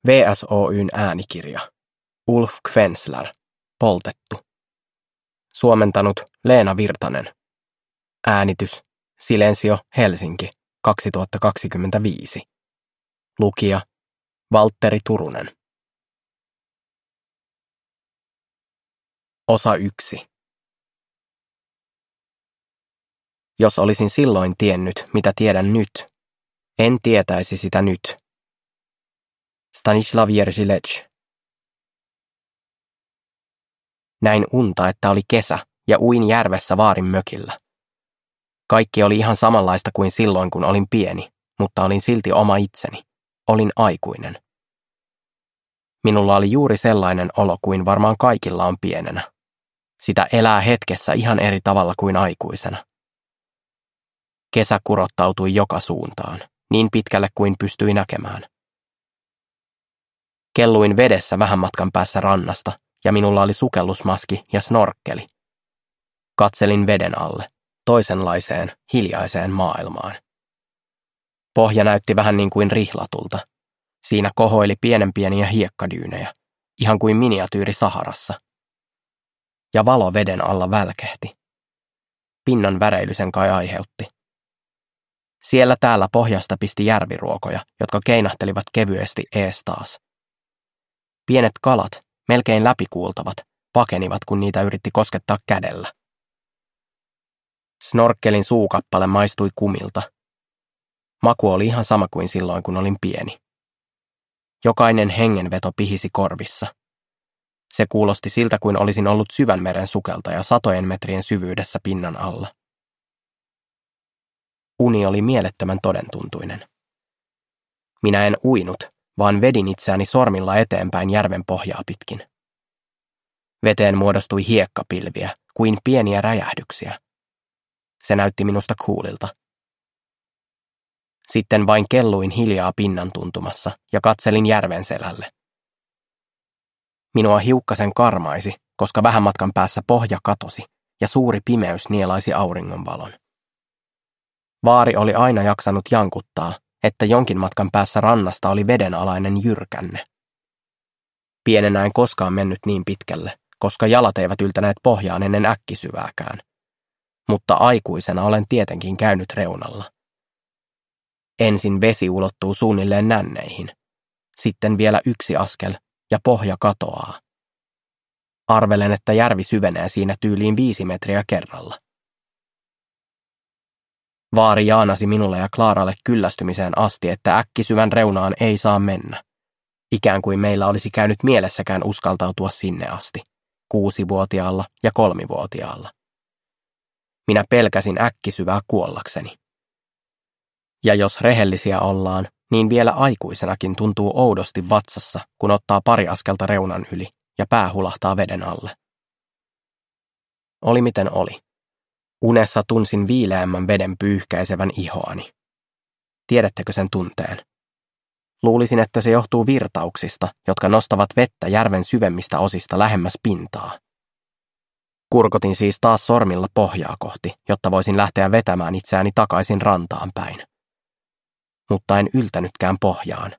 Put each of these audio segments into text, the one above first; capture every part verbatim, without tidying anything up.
V S O:n äänikirja. Ulf Kvensler. Poltettu. Suomentanut Leena Virtanen. Äänitys Silensio Helsinki kaksituhattakaksikymmentäviisi. Lukija Valtteri Turunen. Osa yksi. Jos olisin silloin tiennyt, mitä tiedän nyt, en tietäisi sitä nyt. Stanislav Jerzilec. Näin unta, että oli kesä, ja uin järvessä vaarin mökillä. Kaikki oli ihan samanlaista kuin silloin, kun olin pieni, mutta olin silti oma itseni. Olin aikuinen. Minulla oli juuri sellainen olo kuin varmaan kaikilla on pienenä. Sitä elää hetkessä ihan eri tavalla kuin aikuisena. Kesä kurottautui joka suuntaan, niin pitkälle kuin pystyi näkemään. Kelluin vedessä vähän matkan päässä rannasta, ja minulla oli sukellusmaski ja snorkkeli. Katselin veden alle, toisenlaiseen, hiljaiseen maailmaan. Pohja näytti vähän niin kuin rihlatulta. Siinä kohoili pienen pieniä hiekkadyynejä, ihan kuin miniatyyri Saharassa. Ja valo veden alla välkehti. Pinnan väreily sen kai aiheutti. Siellä täällä pohjasta pisti järviruokoja, jotka keinahtelivat kevyesti ees taas. Pienet kalat, melkein läpikuultavat, pakenivat, kun niitä yritti koskettaa kädellä. Snorkkelin suukappale maistui kumilta. Maku oli ihan sama kuin silloin, kun olin pieni. Jokainen hengenveto pihisi korvissa. Se kuulosti siltä, kuin olisin ollut syvänmeren sukeltaja satojen metrien syvyydessä pinnan alla. Uni oli mielettömän todentuntuinen. Minä en uinut, vaan vedin itseäni sormilla eteenpäin järven pohjaa pitkin. Veteen muodostui hiekkapilviä, kuin pieniä räjähdyksiä. Se näytti minusta kuulilta. Sitten vain kelluin hiljaa pinnan tuntumassa ja katselin järven selälle. Minua hiukkasen karmaisi, koska vähän matkan päässä pohja katosi ja suuri pimeys nielaisi auringonvalon. Vaari oli aina jaksanut jankuttaa, että jonkin matkan päässä rannasta oli vedenalainen jyrkänne. Pienenä en koskaan mennyt niin pitkälle, koska jalat eivät yltäneet pohjaan ennen äkkisyvääkään. Mutta aikuisena olen tietenkin käynyt reunalla. Ensin vesi ulottuu suunnilleen nänneihin. Sitten vielä yksi askel ja pohja katoaa. Arvelen, että järvi syvenee siinä tyyliin viisi metriä kerralla. Vaari jaanasi minulle ja Klaaralle kyllästymiseen asti, että äkkisyvän reunaan ei saa mennä. Ikään kuin meillä olisi käynyt mielessäkään uskaltautua sinne asti, kuusivuotiaalla ja kolmivuotiaalla. Minä pelkäsin äkkisyvää kuollakseni. Ja jos rehellisiä ollaan, niin vielä aikuisenakin tuntuu oudosti vatsassa, kun ottaa pari askelta reunan yli ja pää hulahtaa veden alle. Oli miten oli. Unessa tunsin viileämmän veden pyyhkäisevän ihoani. Tiedättekö sen tunteen? Luulisin, että se johtuu virtauksista, jotka nostavat vettä järven syvemmistä osista lähemmäs pintaa. Kurkotin siis taas sormilla pohjaa kohti, jotta voisin lähteä vetämään itseäni takaisin rantaan päin. Mutta en yltänytkään pohjaan.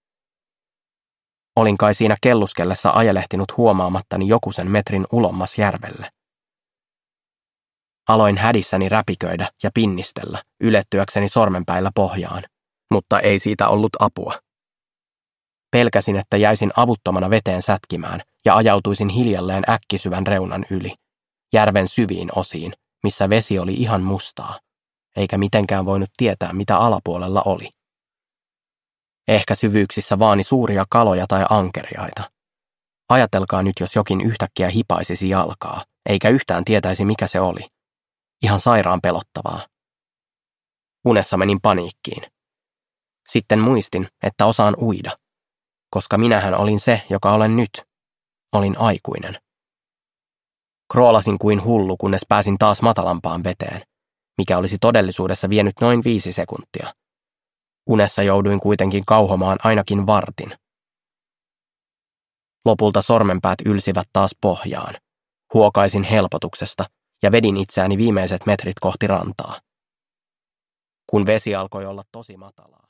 Olin kai siinä kelluskellessa ajelehtinut huomaamattani jokusen metrin ulommas järvelle. Aloin hädissäni räpiköidä ja pinnistellä, ylettyäkseni sormenpäillä pohjaan, mutta ei siitä ollut apua. Pelkäsin, että jäisin avuttomana veteen sätkimään ja ajautuisin hiljalleen äkkisyvän reunan yli, järven syviin osiin, missä vesi oli ihan mustaa, eikä mitenkään voinut tietää, mitä alapuolella oli. Ehkä syvyyksissä vaani suuria kaloja tai ankeriaita. Ajatelkaa nyt, jos jokin yhtäkkiä hipaisisi jalkaa, eikä yhtään tietäisi, mikä se oli. Ihan sairaan pelottavaa. Unessa menin paniikkiin. Sitten muistin, että osaan uida, koska minähän olin se, joka olen nyt. Olin aikuinen. Kroolasin kuin hullu, kunnes pääsin taas matalampaan veteen, mikä olisi todellisuudessa vienyt noin viisi sekuntia. Unessa jouduin kuitenkin kauhomaan ainakin vartin. Lopulta sormenpäät ylsivät taas pohjaan. Huokaisin helpotuksesta ja vedin itseäni viimeiset metrit kohti rantaa. Kun vesi alkoi olla tosi matalaa.